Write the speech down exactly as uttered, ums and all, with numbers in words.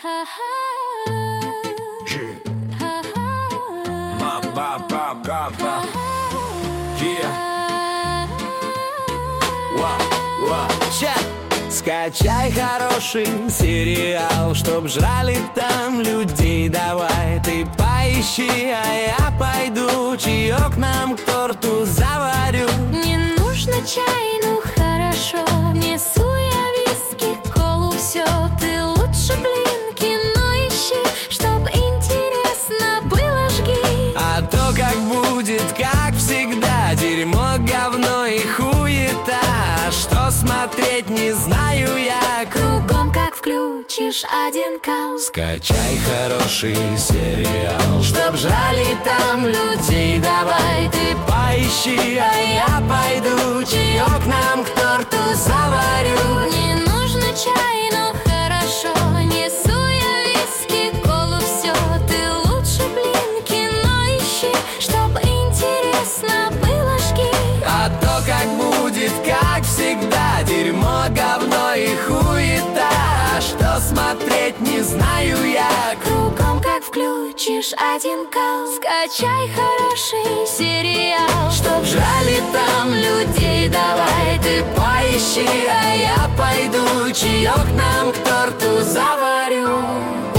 Скачай хороший сериал, чтоб жрали там людей. Давай ты поищи, а я пойду чаек нам к торту заварю. Не нужно чай, ну хорошо. Несу я виски, колу, все. Ты лучше блин кино ищи, чтоб интересно было, жги. А то как будет, как всегда, дерьмо, говно и хуета. Что смотреть, не знаю я. Кругом как включишь один кал. Скачай хороший сериал, чтоб жрали там людей. Давай ты поищи, а я пойду чаек нам к торту заварю. Не нужно чай, но хорошо. Несу я виски, колу, все. Ты лучше блин кино ищи, чтоб интересно было, жги. А то как будет, как всегда, дерьмо, говно и хуета. Что смотреть, не знаю я. Кругом как включишь один кал. Скачай хороший сериал, чтоб жрали там людей. Давай ты поищи, а я пойду чаек нам к торту заварю.